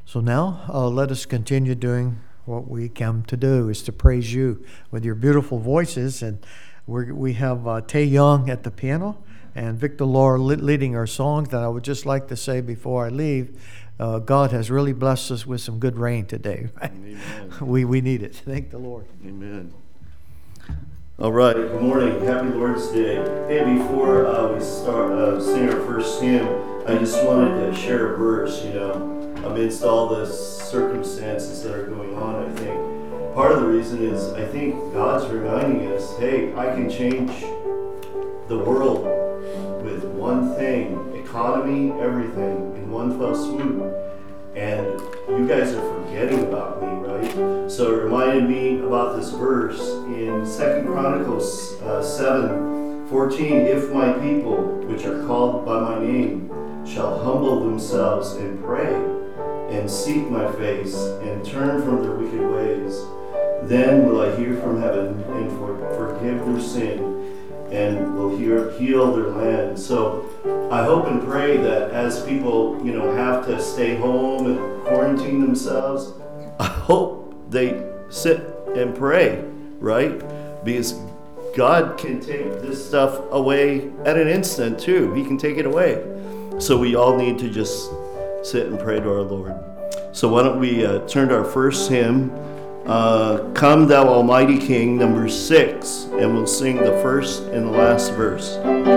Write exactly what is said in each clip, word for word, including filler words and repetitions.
So now uh, let us continue doing what we come to do, is to praise you with your beautiful voices. And we're, we have uh, Tae Young at the piano and Victor Laura leading our songs. And I would just like to say before I leave, uh, God has really blessed us with some good rain today. Amen. we, we need it. Thank the Lord. Amen. All right. Good morning. Happy Lord's Day. Hey, before uh, we start uh, sing our first hymn, I just wanted to share a verse, you know. Amidst all the circumstances that are going on, I think part of the reason is I think God's reminding us, hey, I can change the world with one thing, economy, everything, in one fell swoop. And you guys are forgetting about me, right? So it reminded me about this verse in Second Chronicles uh, seven fourteen. If my people, which are called by my name, shall humble themselves and pray, and seek my face, and turn from their wicked ways, then will I hear from heaven, and for, forgive their sin, and will hear, heal their land. So I hope and pray that as people, you know, have to stay home and quarantine themselves, I hope they sit and pray, right? Because God can take this stuff away at an instant too. He can take it away. So we all need to just sit and pray to our Lord. So why don't we uh, turn to our first hymn, uh, Come Thou Almighty King, number six, and we'll sing the first and the last verse.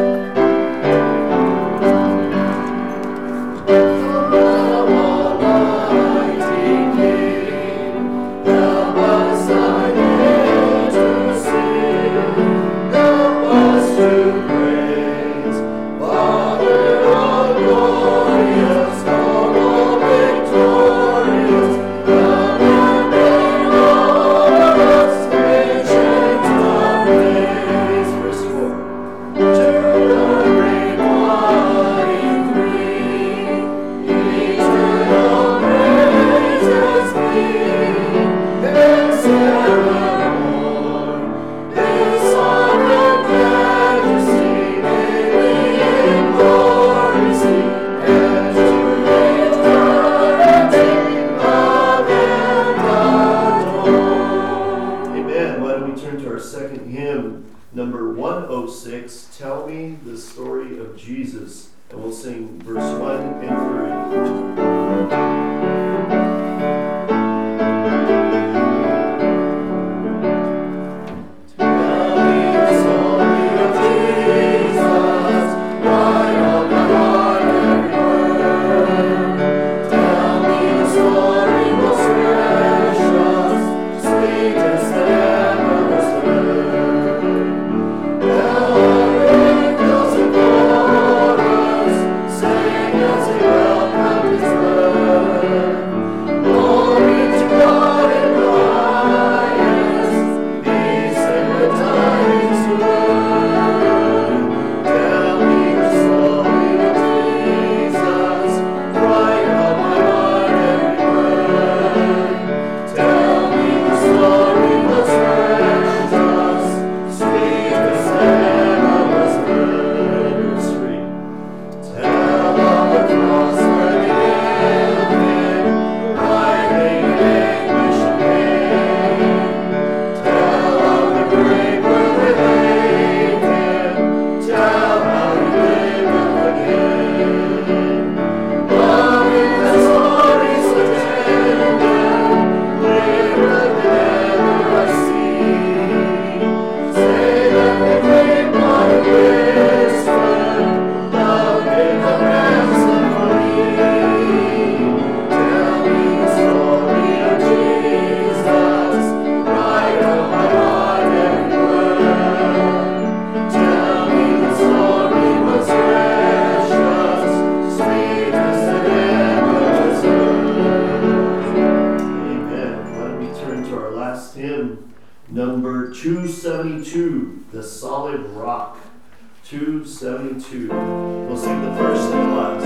two seventy-two. We'll sing the first and the last.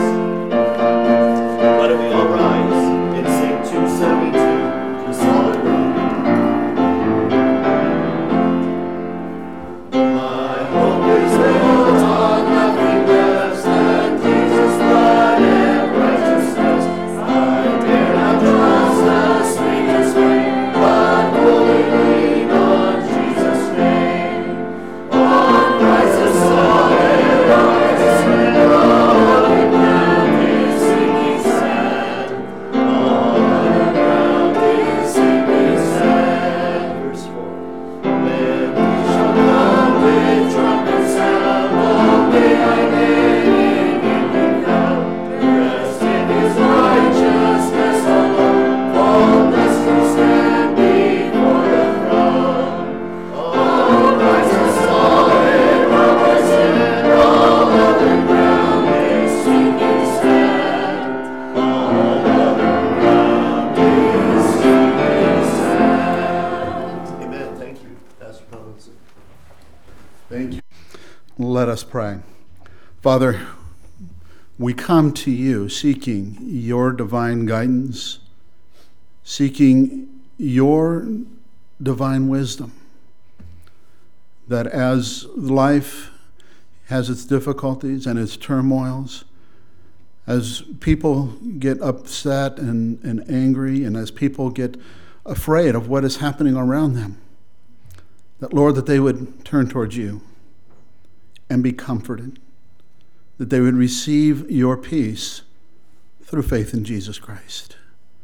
Why don't we all rise and sing two seventy-two, the solid rock. My hope is built on nothing less than Jesus' blood and righteousness. I dare not Let us pray. Father, we come to you seeking your divine guidance, seeking your divine wisdom, that as life has its difficulties and its turmoils, as people get upset and, and angry, and as people get afraid of what is happening around them, that, Lord, that they would turn towards you and be comforted, that they would receive your peace through faith in Jesus Christ.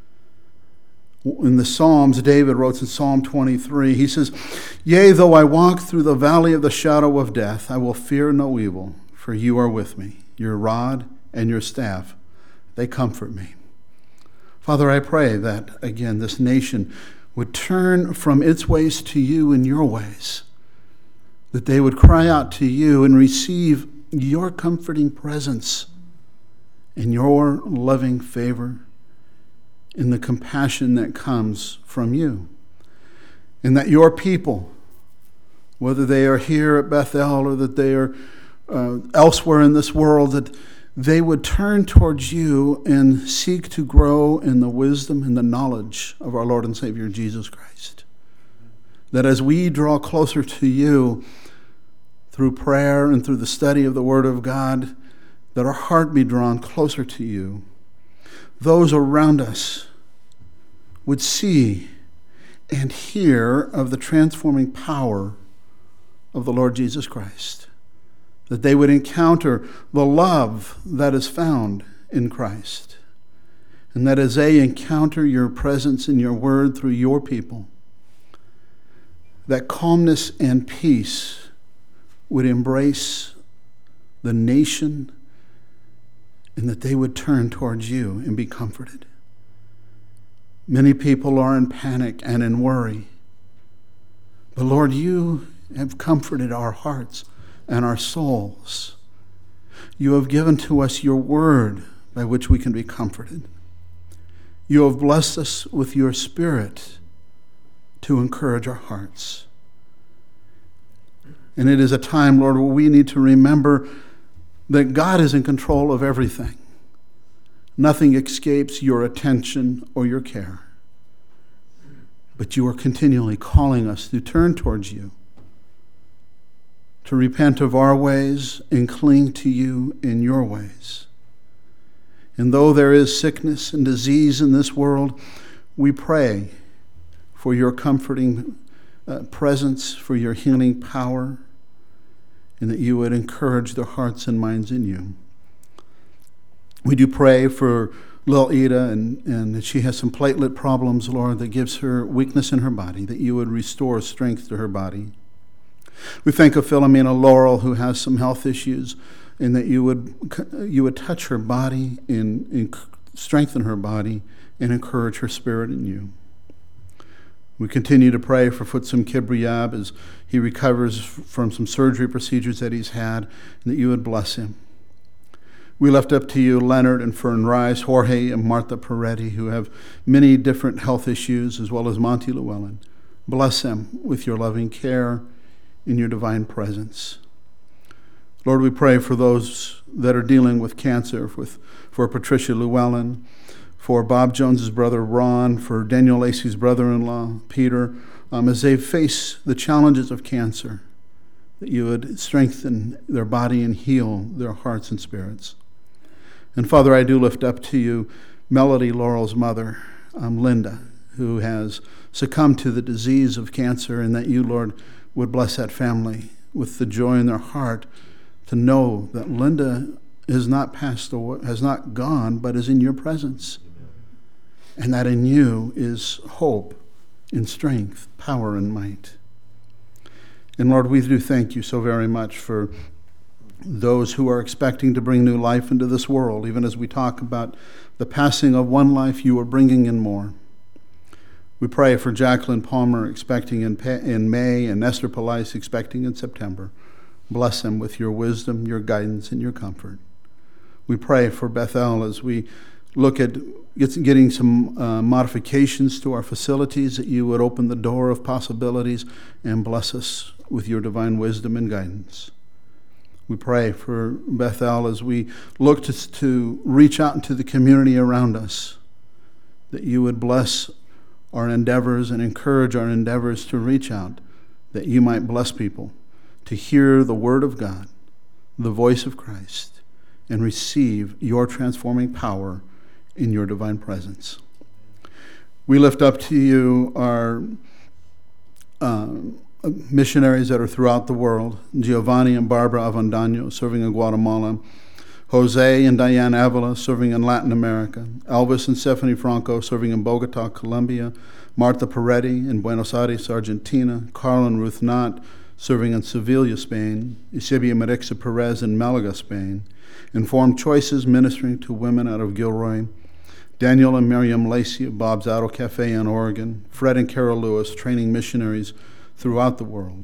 In the Psalms, David wrote in Psalm twenty-three, he says, "Yea, though I walk through the valley of the shadow of death, I will fear no evil, for you are with me. Your rod and your staff, they comfort me." Father, I pray that, again, this nation would turn from its ways to you in your ways, that they would cry out to you and receive your comforting presence and your loving favor in the compassion that comes from you. And that your people, whether they are here at Bethel or that they are uh, elsewhere in this world, that they would turn towards you and seek to grow in the wisdom and the knowledge of our Lord and Savior Jesus Christ. That as we draw closer to you through prayer and through the study of the Word of God, that our heart be drawn closer to you. Those around us would see and hear of the transforming power of the Lord Jesus Christ. That they would encounter the love that is found in Christ. And that as they encounter your presence and your word through your people, that calmness and peace would embrace the nation, and that they would turn towards you and be comforted. Many people are in panic and in worry. But Lord, you have comforted our hearts and our souls. You have given to us your word by which we can be comforted. You have blessed us with your Spirit to encourage our hearts. And it is a time, Lord, where we need to remember that God is in control of everything. Nothing escapes your attention or your care. But you are continually calling us to turn towards you, to repent of our ways and cling to you in your ways. And though there is sickness and disease in this world, we pray for your comforting uh, presence, for your healing power, and that you would encourage their hearts and minds in you. We do pray for Lil Ida, and, and that she has some platelet problems, Lord, that gives her weakness in her body, that you would restore strength to her body. We think of Philomena Laurel, who has some health issues, and that you would you would touch her body and, and strengthen her body and encourage her spirit in you. We continue to pray for Futsum Kibriab as he recovers from some surgery procedures that he's had, and that you would bless him. We lift up to you Leonard and Fern Rice, Jorge and Martha Peretti, who have many different health issues, as well as Monty Llewellyn. Bless them with your loving care and your divine presence. Lord, we pray for those that are dealing with cancer, with, for Patricia Llewellyn, for Bob Jones's brother Ron, for Daniel Lacey's brother-in-law Peter, um, as they face the challenges of cancer, that you would strengthen their body and heal their hearts and spirits. And Father, I do lift up to you Melody Laurel's mother, um, Linda, who has succumbed to the disease of cancer, and that you, Lord, would bless that family with the joy in their heart to know that Linda has not passed away, has not gone, but is in your presence. And that in you is hope and strength, power and might. And Lord, we do thank you so very much for those who are expecting to bring new life into this world. Even as we talk about the passing of one life, you are bringing in more. We pray for Jacqueline Palmer expecting in, in May, and Esther Police expecting in September. Bless them with your wisdom, your guidance, and your comfort. We pray for Bethel as we look at getting some uh, modifications to our facilities, that you would open the door of possibilities and bless us with your divine wisdom and guidance. We pray for Bethel as we look to, to reach out into the community around us, that you would bless our endeavors and encourage our endeavors to reach out, that you might bless people to hear the word of God, the voice of Christ, and receive your transforming power in your divine presence. We lift up to you our uh, missionaries that are throughout the world, Giovanni and Barbara Avendano serving in Guatemala, Jose and Diane Avila serving in Latin America, Elvis and Stephanie Franco serving in Bogota, Colombia, Martha Peretti in Buenos Aires, Argentina, Carl and Ruth Knott serving in Sevilla, Spain, Eusebia Marixa Perez in Malaga, Spain, Informed Choices ministering to women out of Gilroy, Daniel and Miriam Lacey of Bob's Auto Cafe in Oregon, Fred and Carol Lewis training missionaries throughout the world.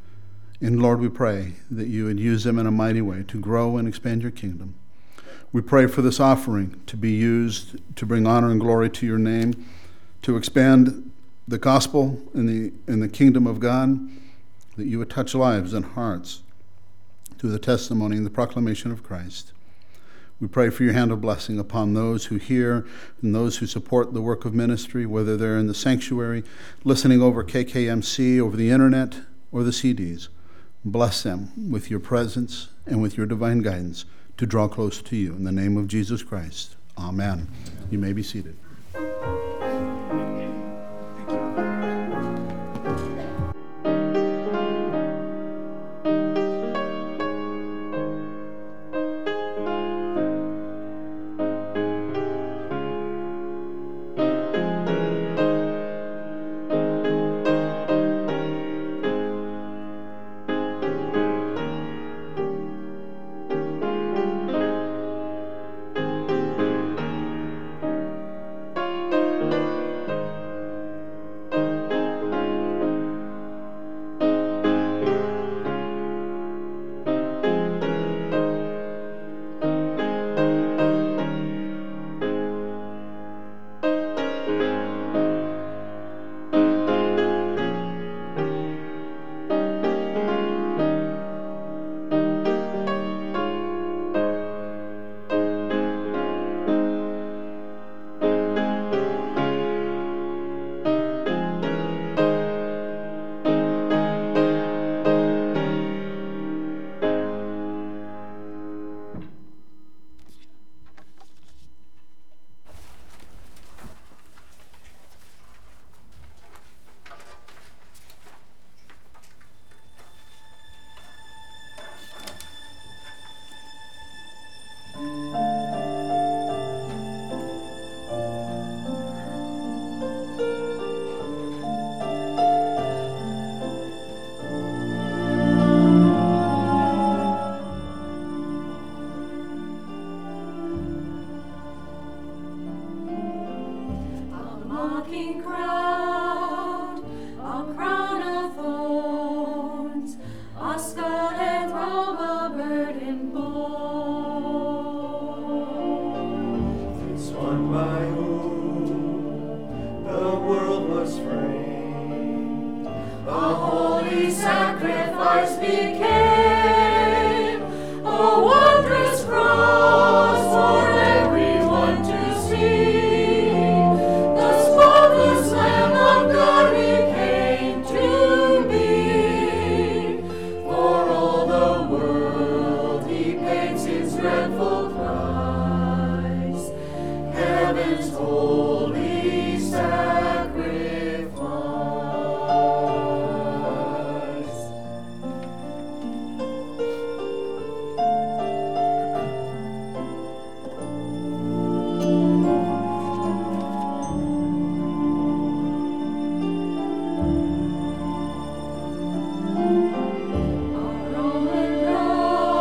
And Lord, we pray that you would use them in a mighty way to grow and expand your kingdom. We pray for this offering to be used to bring honor and glory to your name, to expand the gospel in the, in the kingdom of God, that you would touch lives and hearts through the testimony and the proclamation of Christ. We pray for your hand of blessing upon those who hear and those who support the work of ministry, whether they're in the sanctuary, listening over K K M C, over the internet, or the C Ds. Bless them with your presence and with your divine guidance to draw close to you. In the name of Jesus Christ, amen. You may be seated.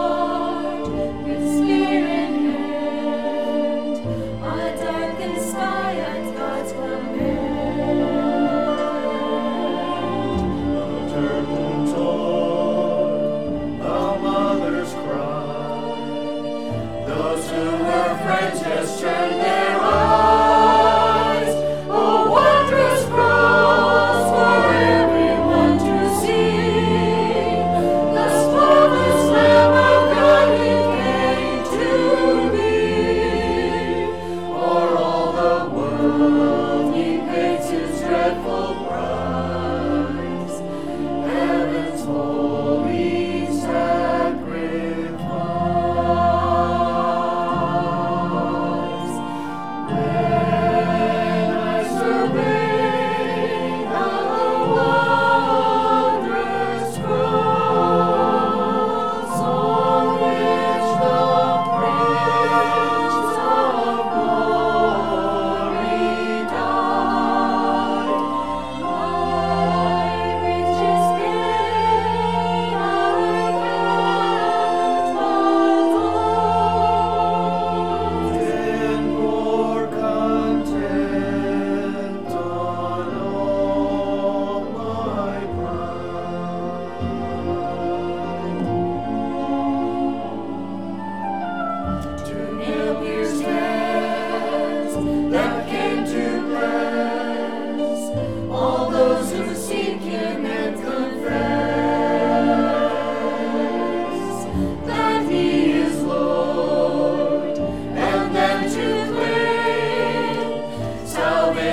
Sky.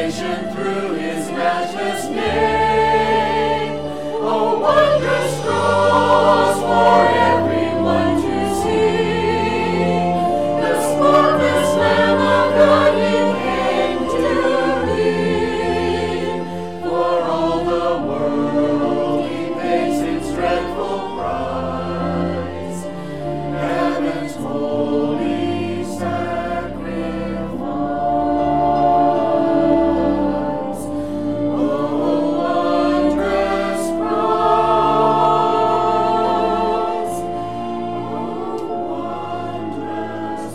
salvation through his matchless name. Oh, wondrous cross for everyone to see. The spotless Lamb of God he came to be. For all the world he pays its dreadful price. Heaven's holy sacrifice. Oh, wondrous cross. Oh, wondrous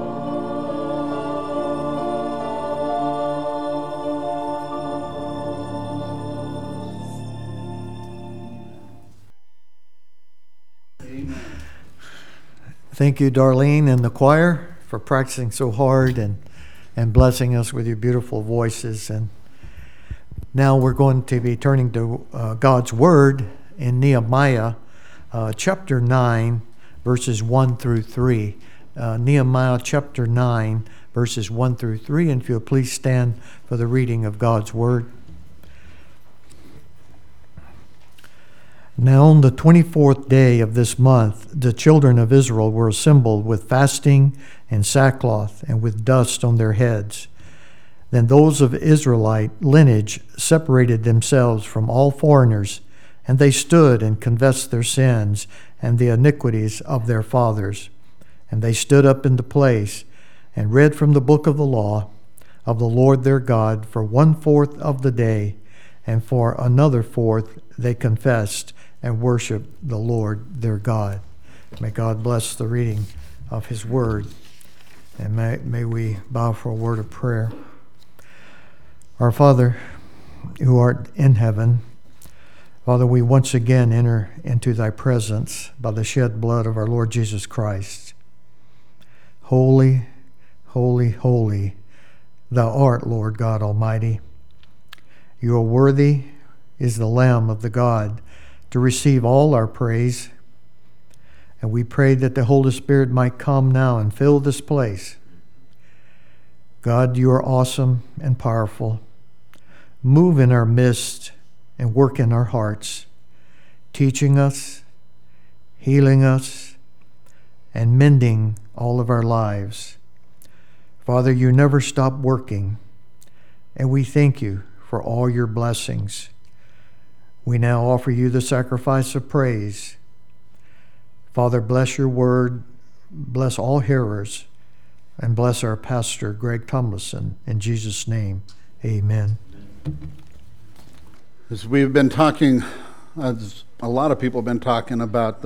Thank you, Darlene and the choir, for practicing so hard and, and blessing us with your beautiful voices. And now we're going to be turning to uh, God's Word in Nehemiah uh, chapter nine, verses one through three. Uh, Nehemiah chapter nine, verses one through three. And if you'll please stand for the reading of God's Word. Now on the twenty-fourth day of this month, the children of Israel were assembled with fasting and sackcloth and with dust on their heads. Then those of Israelite lineage separated themselves from all foreigners, and they stood and confessed their sins and the iniquities of their fathers. And they stood up in the place and read from the book of the law of the Lord their God for one fourth of the day, and for another fourth they confessed and worship the Lord their God. May God bless the reading of his word. And may, may we bow for a word of prayer. Our Father, who art in heaven, Father, we once again enter into thy presence by the shed blood of our Lord Jesus Christ. Holy, holy, holy, thou art, Lord God Almighty. You are worthy is the Lamb of the God to receive all our praise. And we pray that the Holy Spirit might come now and fill this place. God, you are awesome and powerful. Move in our midst and work in our hearts, teaching us, healing us, and mending all of our lives. Father, you never stop working, and we thank you for all your blessings. We now offer you the sacrifice of praise. Father, bless your word, bless all hearers, and bless our pastor, Greg Tomlinson. In Jesus' name, amen. As we've been talking, as a lot of people have been talking about